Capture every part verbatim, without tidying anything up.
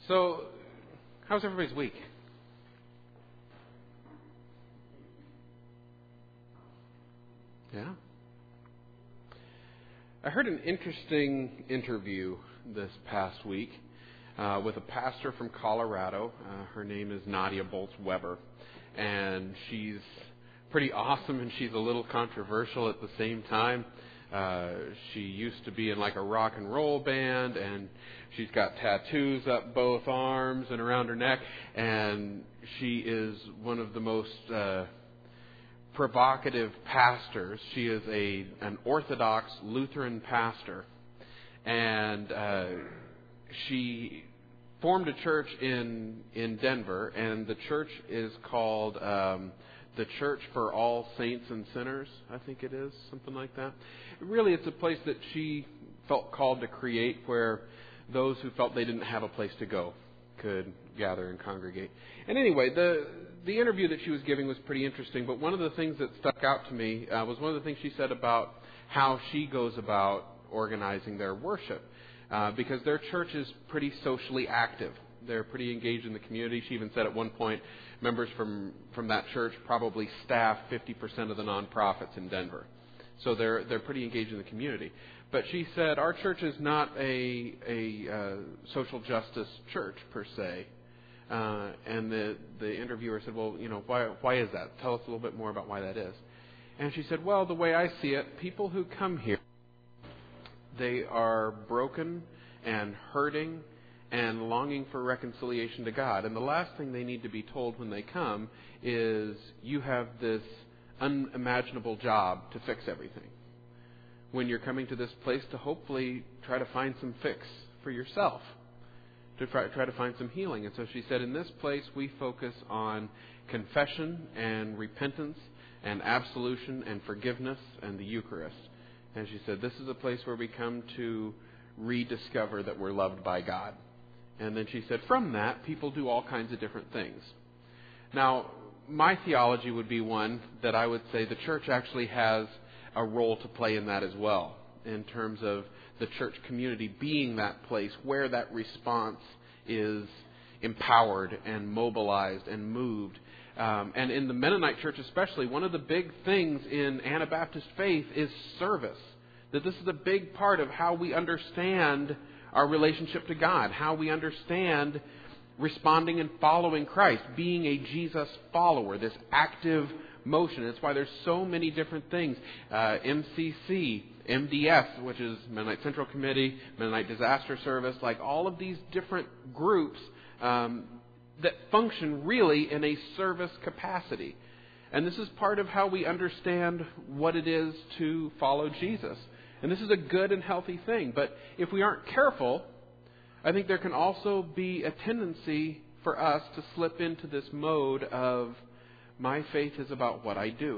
So, how's everybody's week? Yeah? I heard an interesting interview this past week uh, with a pastor from Colorado. Uh, her name is Nadia Bolz-Weber, and she's pretty awesome, and she's a little controversial at the same time. Uh, she used to be in like a rock and roll band, and she's got tattoos up both arms and around her neck, and she is one of the most uh, provocative pastors. She is a an Orthodox Lutheran pastor, and uh, she formed a church in in Denver, and the church is called um, the Church for All Saints and Sinners, I think it is, something like that. Really, it's a place that she felt called to create where those who felt they didn't have a place to go could gather and congregate. And anyway, the the interview that she was giving was pretty interesting, but one of the things that stuck out to me uh, was one of the things she said about how she goes about organizing their worship, uh, because their church is pretty socially active. They're pretty engaged in the community. She even said at one point, members from, from that church probably staff fifty percent of the nonprofits in Denver. So they're they're pretty engaged in the community. But she said, our church is not a a uh, social justice church per se. Uh, and the the interviewer said, well, you know, why why is that? Tell us a little bit more about why that is. And she said, well, the way I see it, people who come here, they are broken and hurting and longing for reconciliation to God. And the last thing they need to be told when they come is, you have this unimaginable job to fix everything. When you're coming to this place to hopefully try to find some fix for yourself, to try, try to find some healing. And so she said, in this place we focus on confession and repentance and absolution and forgiveness and the Eucharist. And she said, this is a place where we come to rediscover that we're loved by God. And then she said, from that, people do all kinds of different things. Now, my theology would be one that I would say the church actually has a role to play in that as well, in terms of the church community being that place where that response is empowered and mobilized and moved. Um, and in the Mennonite church especially, one of the big things in Anabaptist faith is service. That this is a big part of how we understand our relationship to God, how we understand responding and following Christ, being a Jesus follower, this active motion. That's why there's so many different things. Uh, M C C, M D S, which is Mennonite Central Committee, Mennonite Disaster Service, like all of these different groups um, that function really in a service capacity. And this is part of how we understand what it is to follow Jesus. And this is a good and healthy thing. But if we aren't careful, I think there can also be a tendency for us to slip into this mode of, my faith is about what I do.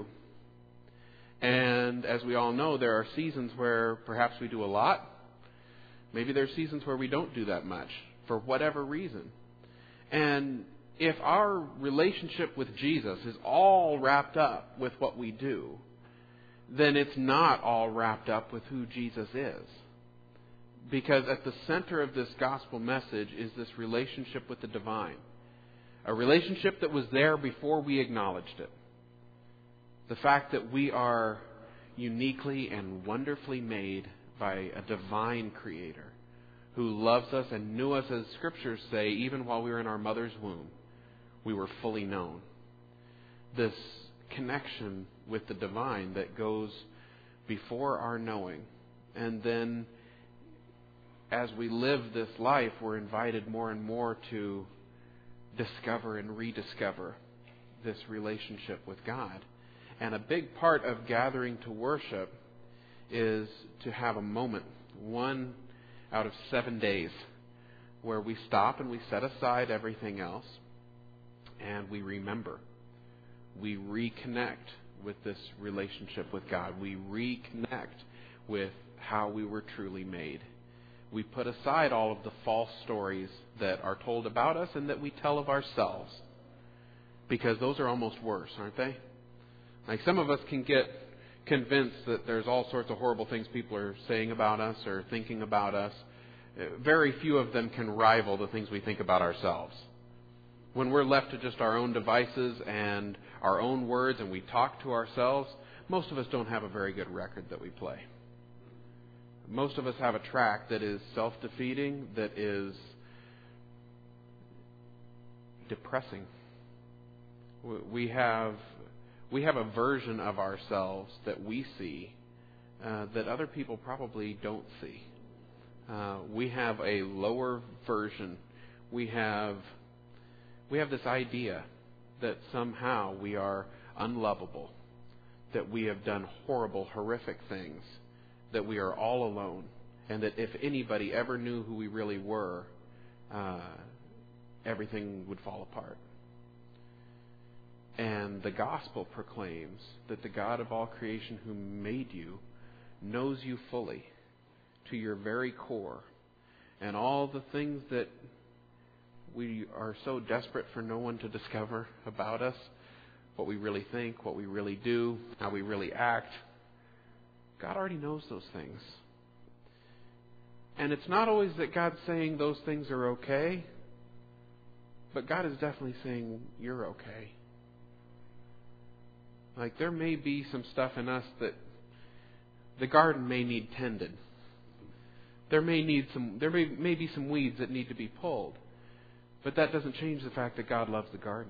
And as we all know, there are seasons where perhaps we do a lot. Maybe there are seasons where we don't do that much, for whatever reason. And if our relationship with Jesus is all wrapped up with what we do, then it's not all wrapped up with who Jesus is. Because at the center of this gospel message is this relationship with the divine. A relationship that was there before we acknowledged it. The fact that we are uniquely and wonderfully made by a divine creator who loves us and knew us, as scriptures say, even while we were in our mother's womb, we were fully known. This connection with the divine that goes before our knowing. And then as we live this life, we're invited more and more to discover and rediscover this relationship with God. And a big part of gathering to worship is to have a moment, one out of seven days, where we stop and we set aside everything else and we remember. We reconnect with this relationship with God. We reconnect with how we were truly made. We put aside all of the false stories that are told about us and that we tell of ourselves, because those are almost worse, aren't they? Like, some of us can get convinced that there's all sorts of horrible things people are saying about us or thinking about us, very few of them can rival the things we think about ourselves. When we're left to just our own devices and our own words and we talk to ourselves, most of us don't have a very good record that we play. Most of us have a track that is self-defeating, that is depressing. We have we have a version of ourselves that we see uh, that other people probably don't see. Uh, we have a lower version. We have we have this idea that somehow we are unlovable, that we have done horrible, horrific things, that we are all alone, and that if anybody ever knew who we really were, uh, everything would fall apart. And the gospel proclaims that the God of all creation who made you knows you fully, to your very core, and all the things that we are so desperate for no one to discover about us, what we really think, what we really do, how we really act. God already knows those things. And it's not always that God's saying those things are okay, but God is definitely saying you're okay. Like there may be some stuff in us that the garden may need tended. There may need some there may, may be some weeds that need to be pulled. But that doesn't change the fact that God loves the garden.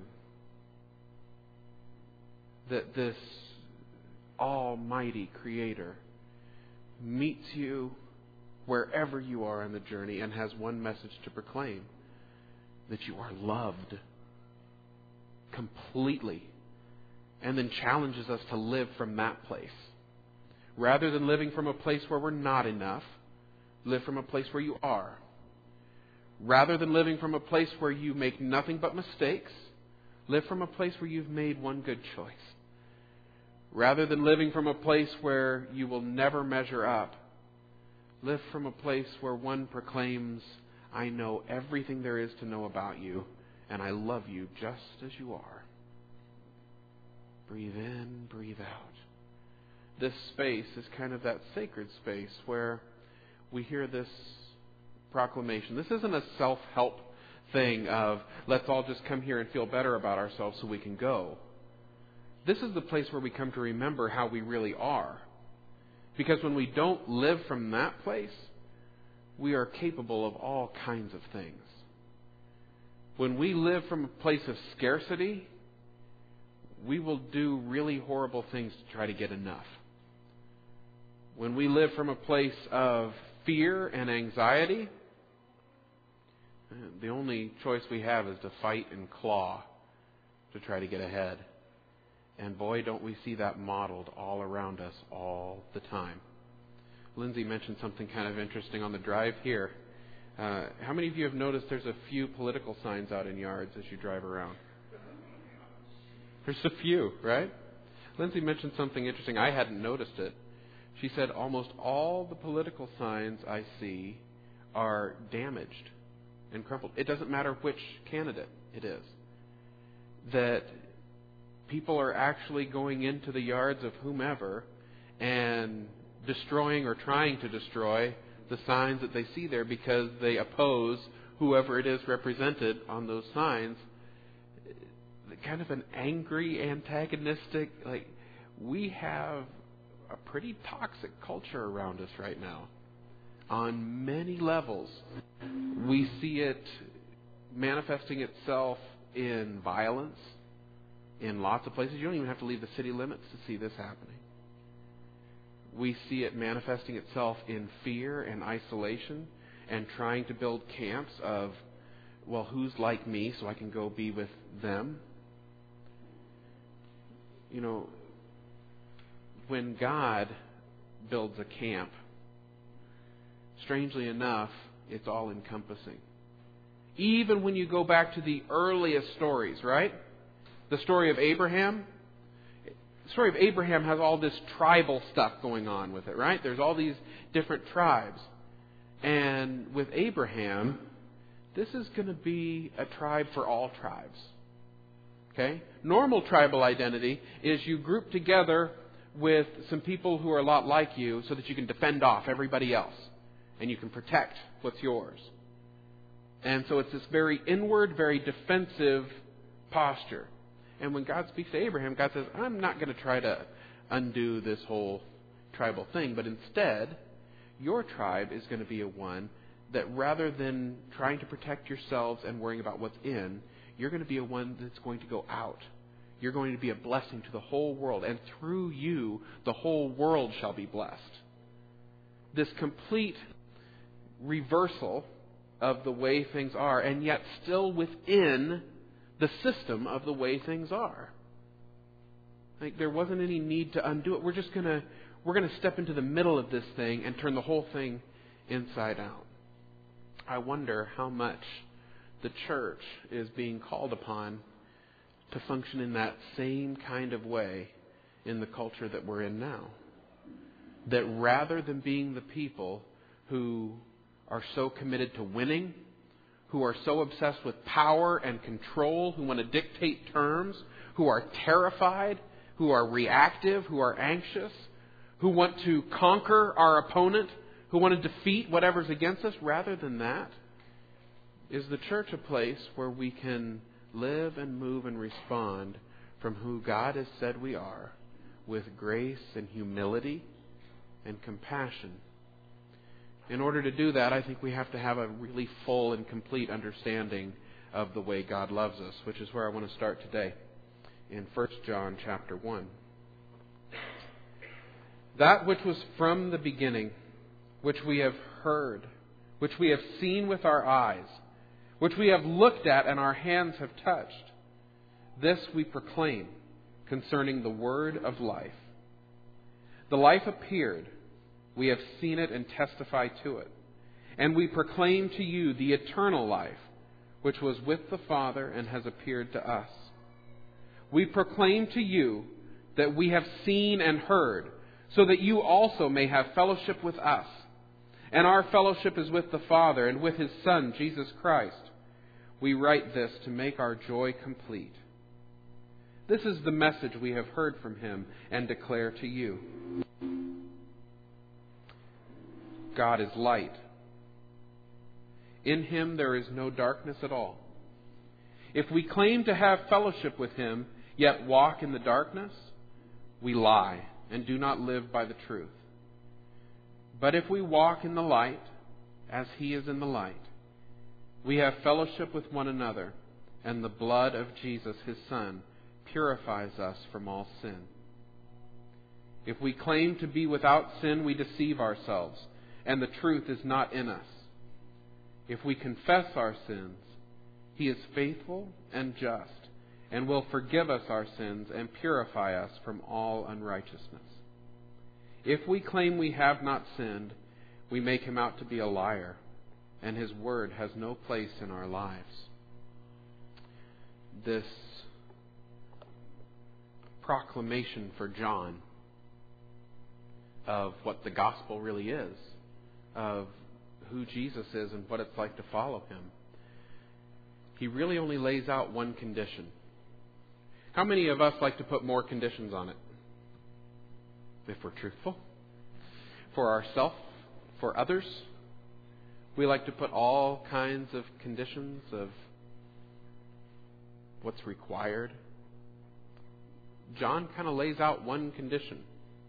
That this almighty Creator meets you wherever you are on the journey and has one message to proclaim: that you are loved completely, and then challenges us to live from that place. Rather than living from a place where we're not enough, live from a place where you are. Rather than living from a place where you make nothing but mistakes, live from a place where you've made one good choice. Rather than living from a place where you will never measure up, live from a place where one proclaims, I know everything there is to know about you, and I love you just as you are. Breathe in, breathe out. This space is kind of that sacred space where we hear this proclamation. This isn't a self-help thing of let's all just come here and feel better about ourselves so we can go. This is the place where we come to remember how we really are. Because when we don't live from that place, we are capable of all kinds of things. When we live from a place of scarcity, we will do really horrible things to try to get enough. When we live from a place of fear and anxiety, the only choice we have is to fight and claw to try to get ahead. And boy, don't we see that modeled all around us all the time. Lindsay mentioned something kind of interesting on the drive here. Uh, how many of you have noticed there's a few political signs out in yards as you drive around? There's a few, right? Lindsay mentioned something interesting. I hadn't noticed it. She said almost all the political signs I see are damaged and crumpled. It doesn't matter which candidate it is. That people are actually going into the yards of whomever and destroying or trying to destroy the signs that they see there because they oppose whoever it is represented on those signs. Kind of an angry, antagonistic, like, we have a pretty toxic culture around us right now. On many levels, we see it manifesting itself in violence in lots of places. You don't even have to leave the city limits to see this happening. We see it manifesting itself in fear and isolation and trying to build camps of, well, who's like me so I can go be with them? You know, when God builds a camp, strangely enough, it's all encompassing. Even when you go back to the earliest stories, right? The story of Abraham. The story of Abraham has all this tribal stuff going on with it, right? There's all these different tribes. And with Abraham, this is going to be a tribe for all tribes. Okay? Normal tribal identity is you group together with some people who are a lot like you so that you can defend off everybody else. and you can protect what's yours. And so it's this very inward, very defensive posture. And when God speaks to Abraham, God says, I'm not going to try to undo this whole tribal thing, but instead, your tribe is going to be a one that rather than trying to protect yourselves and worrying about what's in, you're going to be a one that's going to go out. You're going to be a blessing to the whole world, and through you, the whole world shall be blessed. This complete reversal of the way things are, and yet still within the system of the way things are. Like there wasn't any need to undo it. We're just gonna we're gonna step into the middle of this thing and turn the whole thing inside out. I wonder how much the church is being called upon to function in that same kind of way in the culture that we're in now. That rather than being the people who are so committed to winning, who are so obsessed with power and control, who want to dictate terms, who are terrified, who are reactive, who are anxious, who want to conquer our opponent, who want to defeat whatever's against us, rather than that, is the church a place where we can live and move and respond from who God has said we are, with grace and humility and compassion. In order to do that, I think we have to have a really full and complete understanding of the way God loves us, which is where I want to start today in First John chapter one. That which was from the beginning, which we have heard, which we have seen with our eyes, which we have looked at and our hands have touched, this we proclaim concerning the word of life. The life appeared. We have seen it and testify to it. And we proclaim to you the eternal life, which was with the Father and has appeared to us. We proclaim to you that we have seen and heard, so that you also may have fellowship with us. And our fellowship is with the Father and with His Son, Jesus Christ. We write this to make our joy complete. This is the message we have heard from Him and declare to you. God is light. In Him there is no darkness at all. If we claim to have fellowship with Him, yet walk in the darkness, we lie and do not live by the truth. But if we walk in the light, as He is in the light, we have fellowship with one another, and the blood of Jesus, His Son, purifies us from all sin. If we claim to be without sin, we deceive ourselves, and the truth is not in us. If we confess our sins, He is faithful and just, and will forgive us our sins and purify us from all unrighteousness. If we claim we have not sinned, we make Him out to be a liar, and His word has no place in our lives. This proclamation for John of what the gospel really is, of who Jesus is and what it's like to follow Him, he really only lays out one condition. How many of us like to put more conditions on it? If we're truthful. For ourselves, for others, we like to put all kinds of conditions of what's required. John kind of lays out one condition.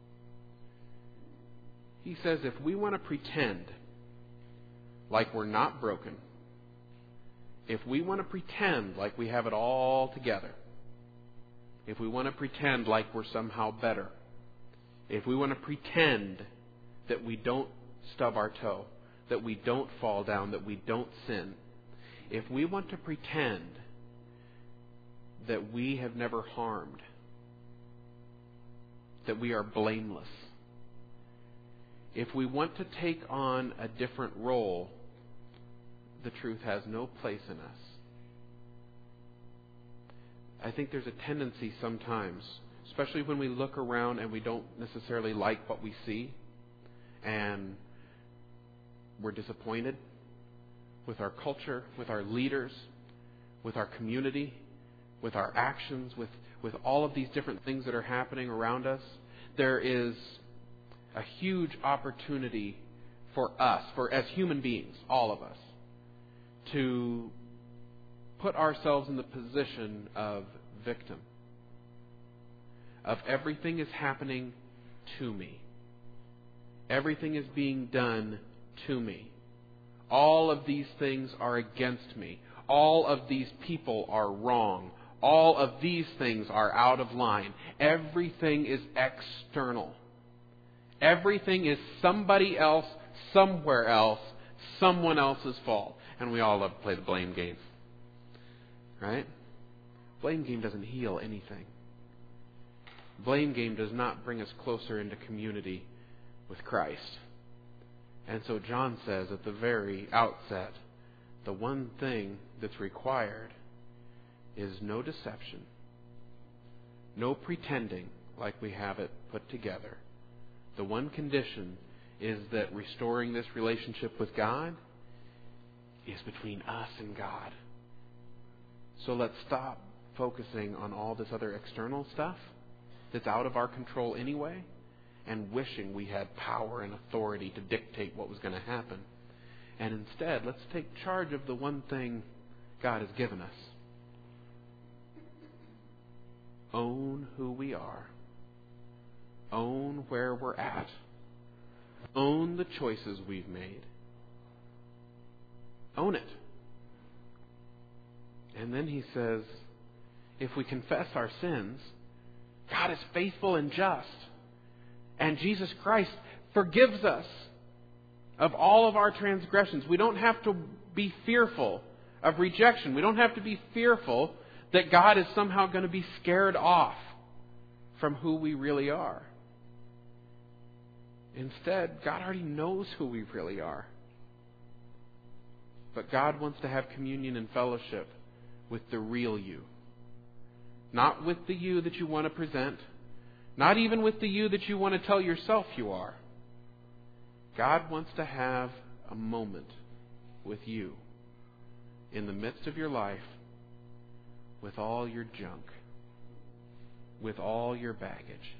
He says if we want to pretend like we're not broken, if we want to pretend like we have it all together, if we want to pretend like we're somehow better, if we want to pretend that we don't stub our toe, that we don't fall down, that we don't sin, if we want to pretend that we have never harmed, that we are blameless, if we want to take on a different role, the truth has no place in us. I think there's a tendency sometimes, especially when we look around and we don't necessarily like what we see, and we're disappointed with our culture, with our leaders, with our community, with our actions, with, with all of these different things that are happening around us. There is a huge opportunity for us, for as human beings, all of us, to put ourselves in the position of victim. Of everything is happening to me. Everything is being done to me. All of these things are against me. All of these people are wrong. All of these things are out of line. Everything is external. Everything is somebody else, somewhere else, someone else's fault. And we all love to play the blame game. Right? Blame game doesn't heal anything. Blame game does not bring us closer into community with Christ. And so John says at the very outset, the one thing that's required is no deception, no pretending like we have it put together. The one condition is that restoring this relationship with God is between us and God. So let's stop focusing on all this other external stuff that's out of our control anyway, and wishing we had power and authority to dictate what was going to happen. And instead, let's take charge of the one thing God has given us. Own who we are. Own where we're at. Own the choices we've made. Own it. And then he says, if we confess our sins, God is faithful and just. And Jesus Christ forgives us of all of our transgressions. We don't have to be fearful of rejection. We don't have to be fearful that God is somehow going to be scared off from who we really are. Instead, God already knows who we really are. But God wants to have communion and fellowship with the real you. Not with the you that you want to present. Not even with the you that you want to tell yourself you are. God wants to have a moment with you in the midst of your life with all your junk, with all your baggage.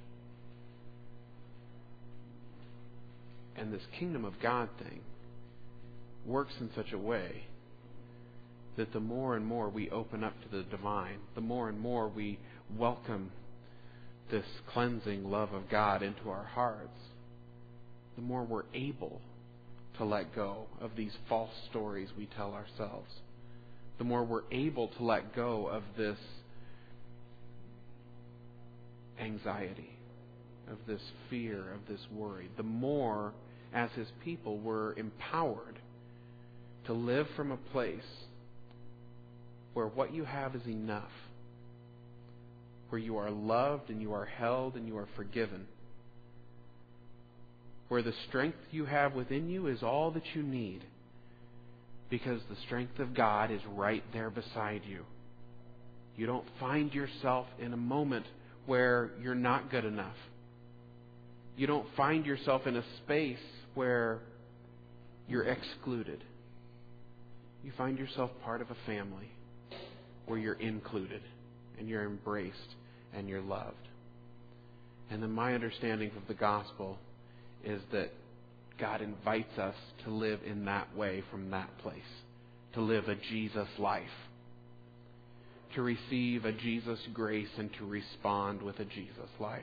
And this kingdom of God thing works in such a way that the more and more we open up to the divine, the more and more we welcome this cleansing love of God into our hearts, the more we're able to let go of these false stories we tell ourselves. The more we're able to let go of this anxiety, of this fear, of this worry. The more, as His people, we're empowered to live from a place where what you have is enough, where you are loved and you are held and you are forgiven, where the strength you have within you is all that you need, because the strength of God is right there beside you. You don't find yourself in a moment where you're not good enough. You don't find yourself in a space where you're excluded. You find yourself part of a family where you're included and you're embraced and you're loved. And then my understanding of the gospel is that God invites us to live in that way from that place, to live a Jesus life, to receive a Jesus grace and to respond with a Jesus life.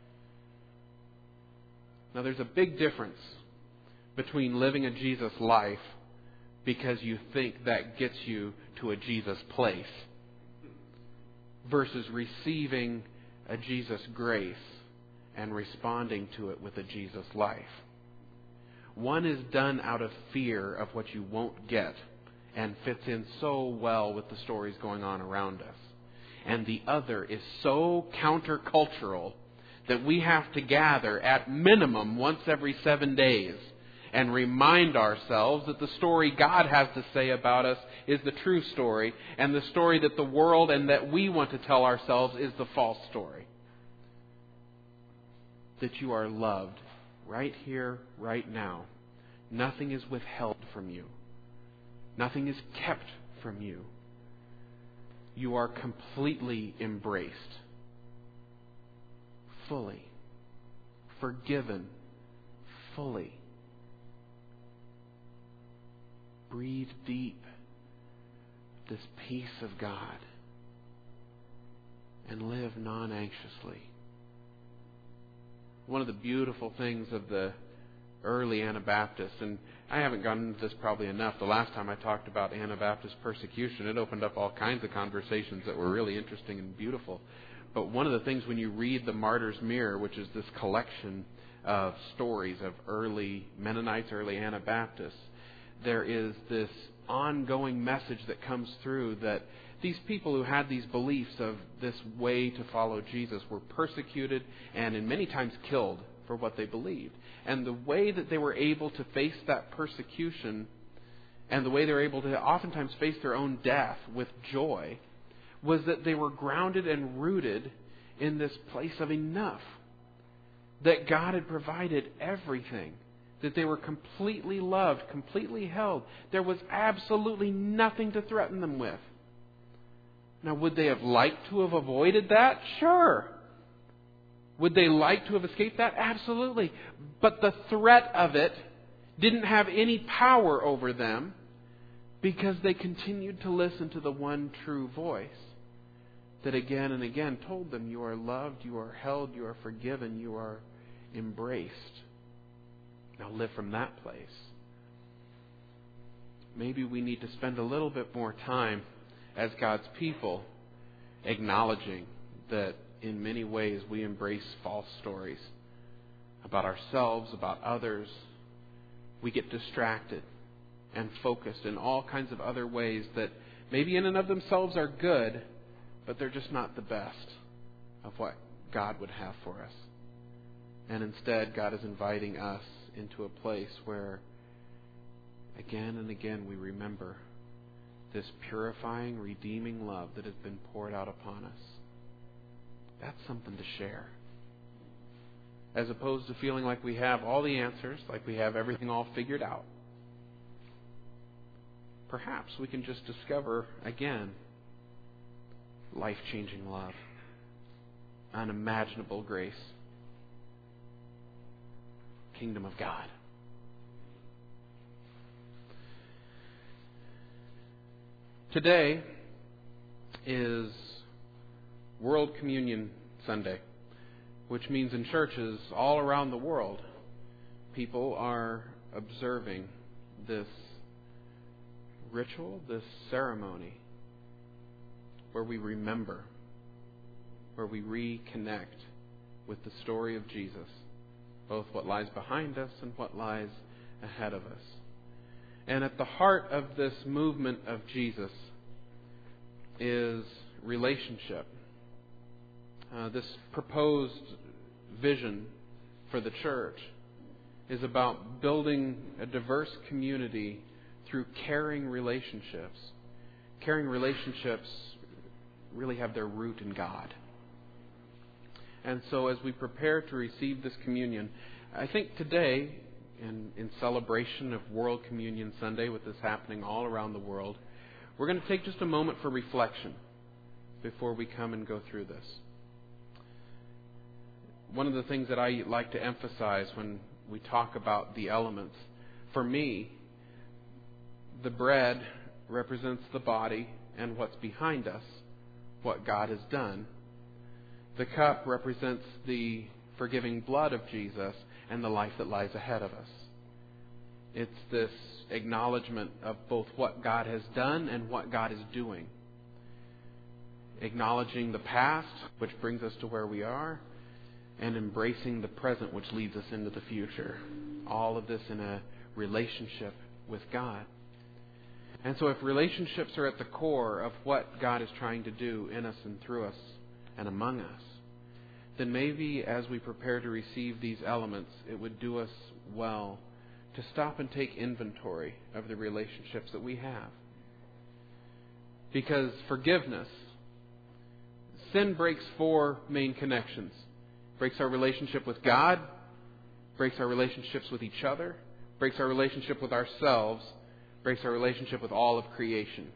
Now there's a big difference between living a Jesus life because you think that gets you to a Jesus place versus receiving a Jesus grace and responding to it with a Jesus life. One is done out of fear of what you won't get and fits in so well with the stories going on around us. And the other is so countercultural that we have to gather at minimum once every seven days and remind ourselves that the story God has to say about us is the true story, and the story that the world and that we want to tell ourselves is the false story. That you are loved right here, right now. Nothing is withheld from you. Nothing is kept from you. You are completely embraced. Fully. Forgiven. Fully. breathe deep this peace of God and live non-anxiously. One of the beautiful things of the early Anabaptists, and I haven't gotten into this probably enough. The last time I talked about Anabaptist persecution, it opened up all kinds of conversations that were really interesting and beautiful. But one of the things when you read the Martyr's Mirror, which is this collection of stories of early Mennonites, early Anabaptists, there is this ongoing message that comes through that these people who had these beliefs of this way to follow Jesus were persecuted and in many times killed for what they believed. And the way that they were able to face that persecution and the way they were able to oftentimes face their own death with joy was that they were grounded and rooted in this place of enough. That God had provided everything. That they were completely loved, completely held. There was absolutely nothing to threaten them with. Now, would they have liked to have avoided that? Sure. Would they like to have escaped that? Absolutely. But the threat of it didn't have any power over them because they continued to listen to the one true voice that again and again told them, you are loved, you are held, you are forgiven, you are embraced. Now live from that place. Maybe we need to spend a little bit more time as God's people acknowledging that in many ways we embrace false stories about ourselves, about others. We get distracted and focused in all kinds of other ways that maybe in and of themselves are good, but they're just not the best of what God would have for us. And instead, God is inviting us into a place where again and again we remember this purifying, redeeming love that has been poured out upon us. That's something to share. As opposed to feeling like we have all the answers, like we have everything all figured out. Perhaps we can just discover again life-changing love, unimaginable grace, kingdom of God. Today is World Communion Sunday, which means in churches all around the world, people are observing this ritual, this ceremony, where we remember, where we reconnect with the story of Jesus, both what lies behind us and what lies ahead of us. And at the heart of this movement of Jesus is relationship. Uh, this proposed vision for the church is about building a diverse community through caring relationships. Caring relationships really have their root in God. And so as we prepare to receive this communion, I think today, in, in celebration of World Communion Sunday, with this happening all around the world, we're going to take just a moment for reflection before we come and go through this. One of the things that I like to emphasize when we talk about the elements, for me, the bread represents the body and what's behind us, what God has done. The cup represents the forgiving blood of Jesus and the life that lies ahead of us. It's this acknowledgement of both what God has done and what God is doing. Acknowledging the past, which brings us to where we are, and embracing the present, which leads us into the future. All of this in a relationship with God. And so if relationships are at the core of what God is trying to do in us and through us and among us, then maybe as we prepare to receive these elements, it would do us well to stop and take inventory of the relationships that we have. Because forgiveness, sin breaks four main connections. Breaks our relationship with God, breaks our relationships with each other, breaks our relationship with ourselves, breaks our relationship with all of creation.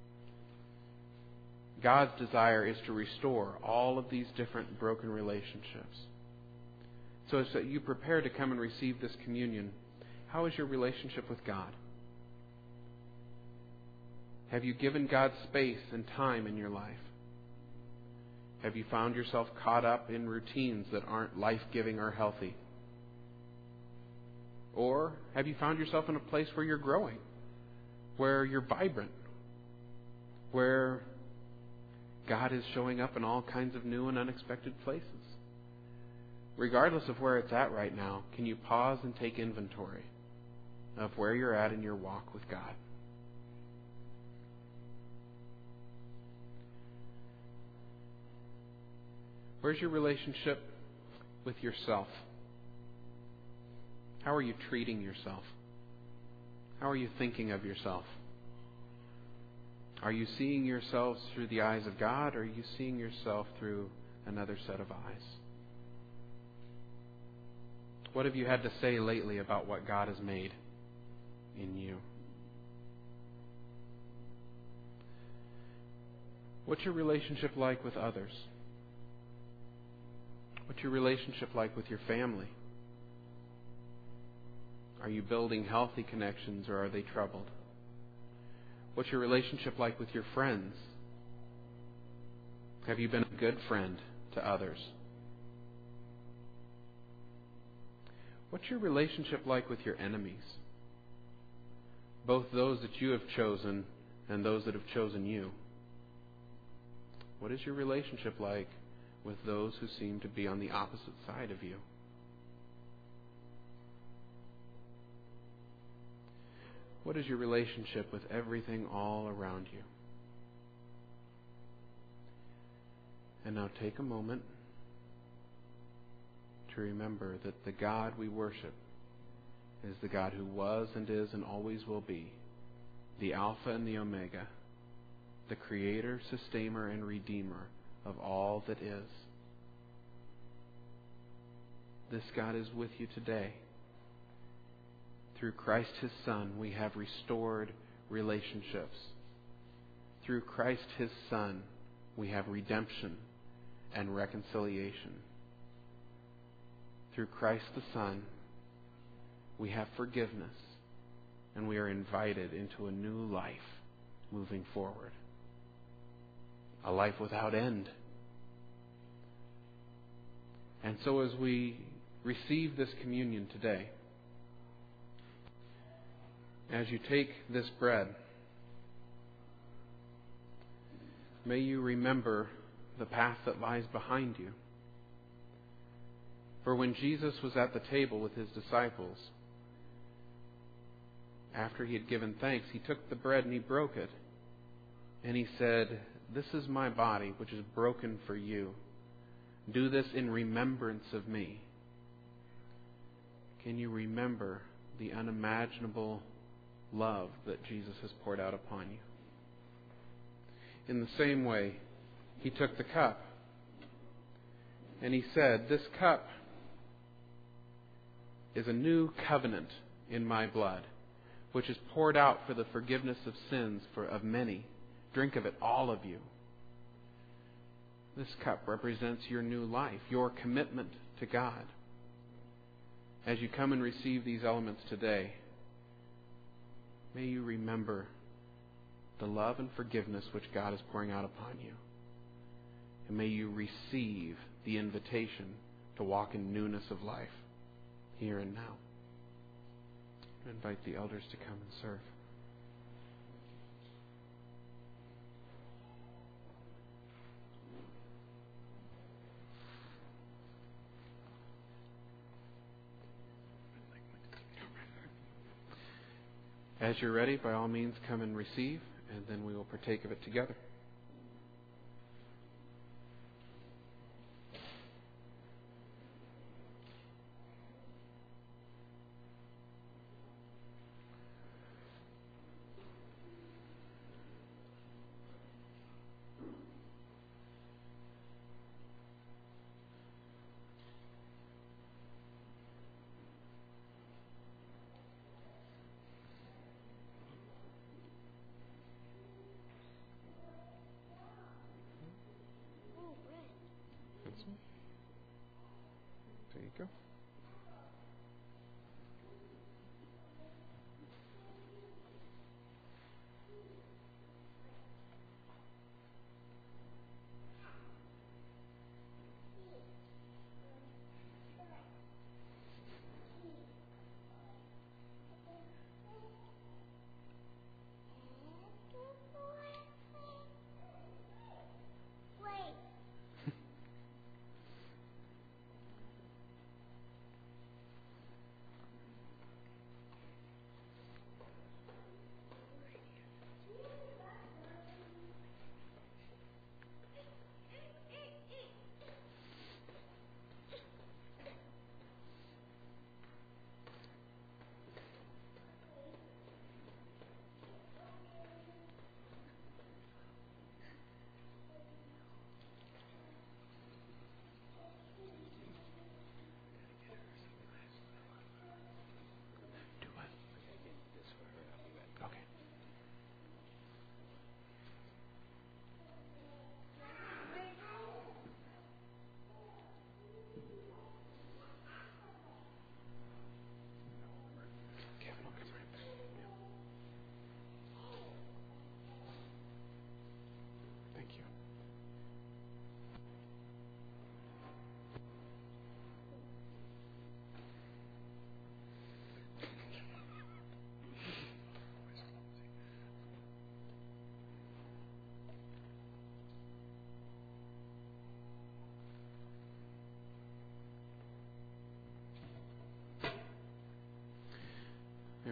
God's desire is to restore all of these different broken relationships. So as you prepare to come and receive this communion, how is your relationship with God? Have you given God space and time in your life? Have you found yourself caught up in routines that aren't life-giving or healthy? Or have you found yourself in a place where you're growing, where you're vibrant, where God is showing up in all kinds of new and unexpected places? Regardless of where it's at right now, can you pause and take inventory of where you're at in your walk with God? Where's your relationship with yourself? How are you treating yourself? How are you thinking of yourself? Are you seeing yourselves through the eyes of God, or are you seeing yourself through another set of eyes? What have you had to say lately about what God has made in you? What's your relationship like with others? What's your relationship like with your family? Are you building healthy connections, or are they troubled? What's your relationship like with your friends? Have you been a good friend to others? What's your relationship like with your enemies? Both those that you have chosen and those that have chosen you. What is your relationship like with those who seem to be on the opposite side of you? What is your relationship with everything all around you? And now take a moment to remember that the God we worship is the God who was and is and always will be, the Alpha and the Omega, the Creator, Sustainer, and Redeemer of all that is. This God is with you today. Through Christ His Son, we have restored relationships. Through Christ His Son, we have redemption and reconciliation. Through Christ the Son, we have forgiveness, and we are invited into a new life moving forward. A life without end. And so as we receive this communion today, as you take this bread, may you remember the path that lies behind you. For when Jesus was at the table with His disciples, after He had given thanks, He took the bread and He broke it. And He said, "This is my body, which is broken for you. Do this in remembrance of me." Can you remember the unimaginable love that Jesus has poured out upon you? In the same way, He took the cup and He said, "This cup is a new covenant in my blood, which is poured out for the forgiveness of sins for of many. Drink of it, all of you." This cup represents your new life, your commitment to God. As you come and receive these elements today, may you remember the love and forgiveness which God is pouring out upon you. And may you receive the invitation to walk in newness of life here and now. I invite the elders to come and serve. As you're ready, by all means, come and receive, and then we will partake of it together. There you go.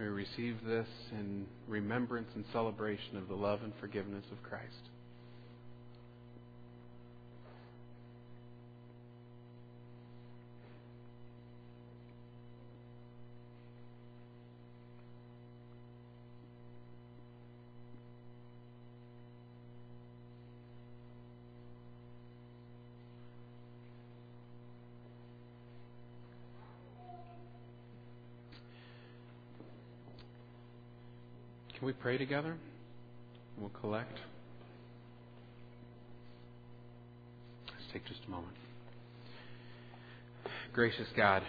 May we receive this in remembrance and celebration of the love and forgiveness of Christ. Can we pray together? We'll collect. Let's take just a moment. Gracious God,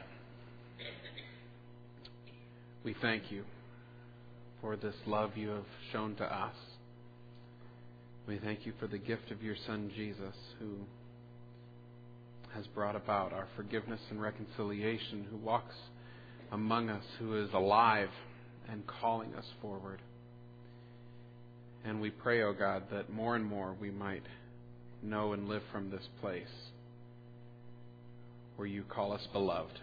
we thank you for this love you have shown to us. We thank you for the gift of your Son, Jesus, who has brought about our forgiveness and reconciliation, who walks among us, who is alive and calling us forward. And we pray, O God, that more and more we might know and live from this place where you call us beloved.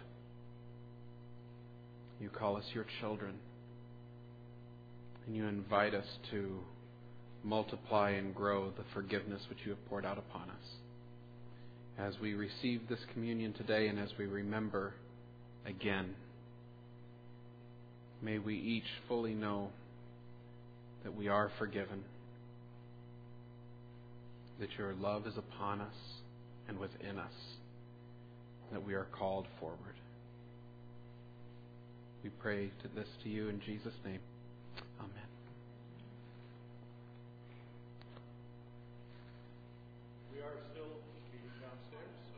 You call us your children. And you invite us to multiply and grow the forgiveness which you have poured out upon us. As we receive this communion today and as we remember again, may we each fully know that we are forgiven, that your love is upon us and within us, that we are called forward. We pray to this to you in Jesus' name. Amen. We are still meeting downstairs.